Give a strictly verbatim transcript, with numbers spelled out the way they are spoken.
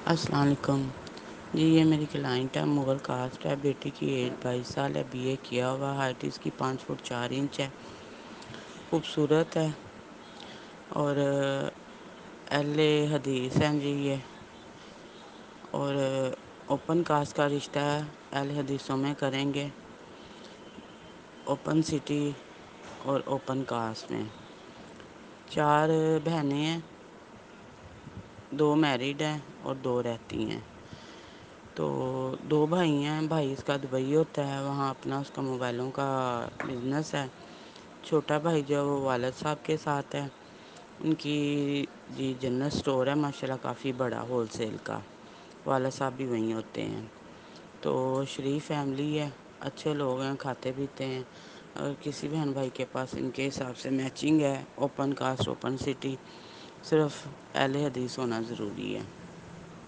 السلام علیکم جی یہ میری کلائنٹ ہے، مغل کاسٹ ہے، بیٹی کی ایج بائیس سال ہے، بی اے کیا ہوا، ہائٹ اس کی پانچ فٹ چار انچ ہے، خوبصورت ہے اور اہل حدیث ہیں جی یہ، اور اوپن کاسٹ کا رشتہ ہے، اہل حدیثوں میں کریں گے، اوپن سٹی اور اوپن کاسٹ میں۔ چار بہنیں ہیں، دو میرڈ ہیں اور دو رہتی ہیں۔ تو دو بھائی ہیں، بھائی اس کا دبئی ہوتا ہے، وہاں اپنا اس کا موبائلوں کا بزنس ہے۔ چھوٹا بھائی جو وہ والد صاحب کے ساتھ ہے، ان کی جی جنرل اسٹور ہے ماشاء اللہ کافی بڑا ہول سیل کا، والد صاحب بھی وہیں ہوتے ہیں۔ تو شریف فیملی ہے، اچھے لوگ ہیں، کھاتے پیتے ہیں، اور کسی بہن بھائی کے پاس ان کے حساب سے میچنگ ہے، اوپن کاسٹ اوپن سٹی، صرف اہل حدیث ہونا ضروری ہے۔